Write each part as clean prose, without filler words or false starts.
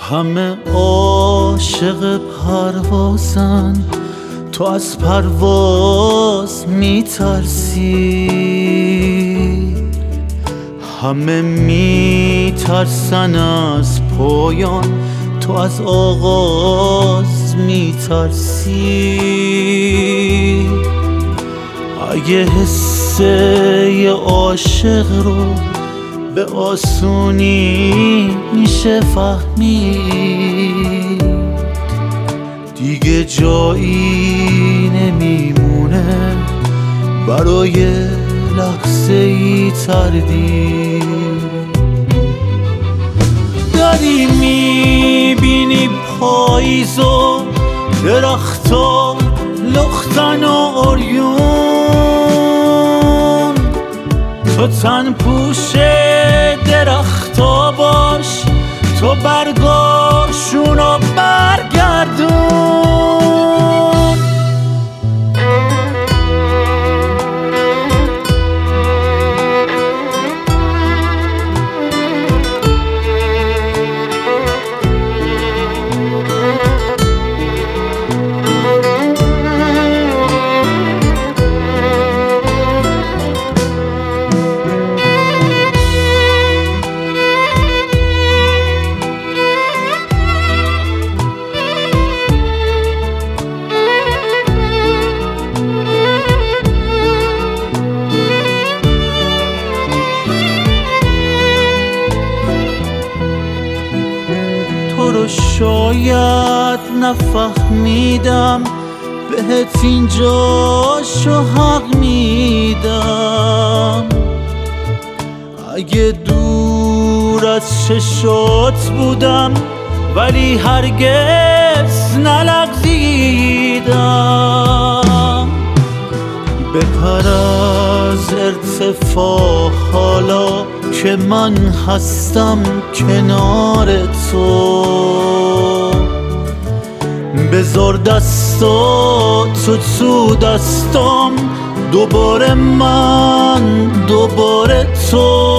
همه عاشق پروازن، تو از پرواز میترسی. همه میترسن از پایان، تو از آغاز میترسی. اگه حس یه عاشق رو به آسونی میشه فهمید، دیگه جایی نمیمونه برای لحظه ای تردید. داری میبینی پاییز و درختا لختن و عریون، تو تن پوش درختا باش، تو برگاشونو برگردون. تو رو شاید نفهمیدم، بهت اینجاشو حق میدم. اگه دور از چشات بودم ولی هرگز نلغزیدم. بپر از ارتفاع حالا که من هستم کنار تو، بذار دستاتو تو دستام، دوباره من دوباره تو.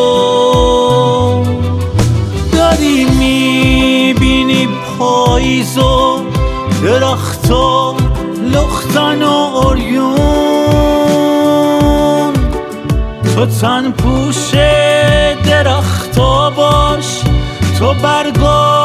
داری میبینی پاییز و درختا لختن و عریون، تو تن پوش درختا باش، تو برگا